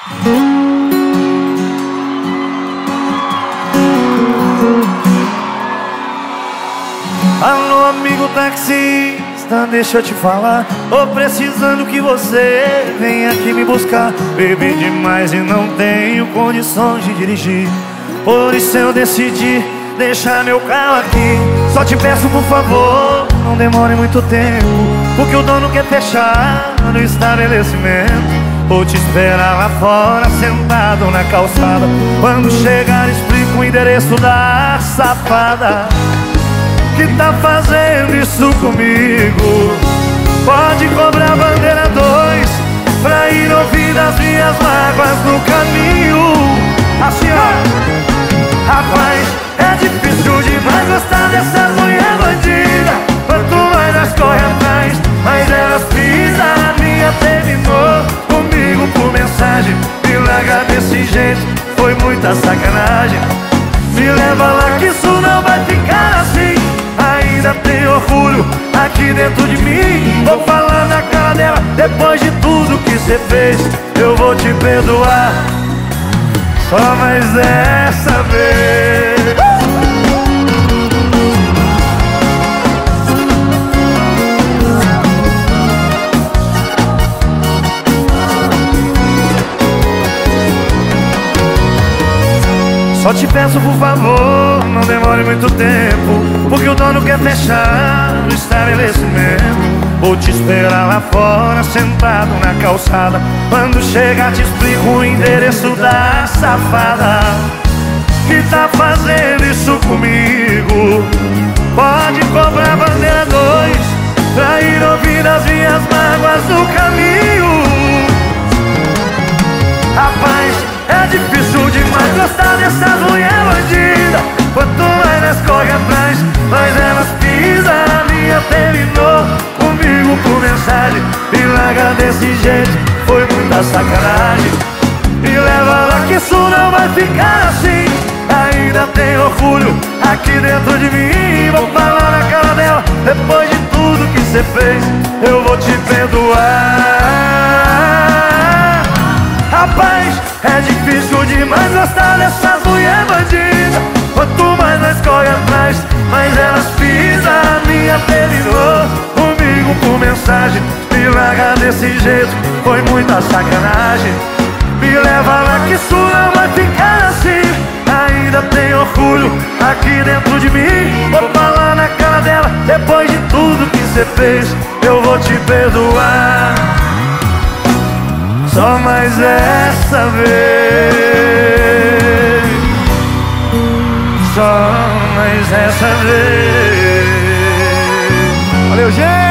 Alô, amigo taxista, deixa eu te falar. Tô precisando que você venha aqui me buscar. Bebi demais e não tenho condições de dirigir. Por isso eu decidi deixar meu carro aqui. Só te peço, por favor, não demore muito tempo, porque o dono quer fechar no estabelecimento. Vou te esperar lá fora, sentado na calçada. Quando chegar, explico o endereço da safada que tá fazendo isso comigo. Pode cobrar bandeira 2 pra ir ouvir das minhas mágoas no caminho. Assim, ó, rapaz, é difícil demais gostar dessas mulher bandida. Quanto mais nós corre atrás, mais elas pisam. A minha terminou comigo por mensagem. Me larga desse jeito, foi muita sacanagem. Me leva lá que isso não vai ficar assim. Ainda tem orgulho aqui dentro de mim. Vou falar na cara dela, depois de tudo que cê fez, eu vou te perdoar, só mais dessa vez. Só te peço, por favor, não demore muito tempo, porque o dono quer fechar no estabelecimento. Vou te esperar lá fora, sentado na calçada. Quando chegar, te explico o endereço da safada que tá fazendo isso comigo. Pode cobrar bandeira 2 pra ir ouvir as minhas mágoas no caminho. Rapaz, é difícil demais gostar dessas mulher bandida. Quanto mais nós corre atrás, mais elas pisam. A minha terminou comigo por mensagem. Me larga desse jeito, foi muita sacanagem. Me leva lá que isso não vai ficar assim. Ainda tem orgulho aqui dentro de mim. Vou falar na cara dela, depois de tudo que cê fez, eu vou te perdoar. Rapaz, é difícil demais gostar dessas mulher bandida. Quanto mais nós corre atrás, mais elas pisam. A minha terminou comigo por mensagem. Me larga desse jeito, foi muita sacanagem. Me leva lá que isso não vai ficar assim. Ainda tem orgulho aqui dentro de mim. Vou falar na cara dela, depois de tudo que cê fez, eu vou te perdoar, só mais essa vez, só mais essa vez. Valeu, gente!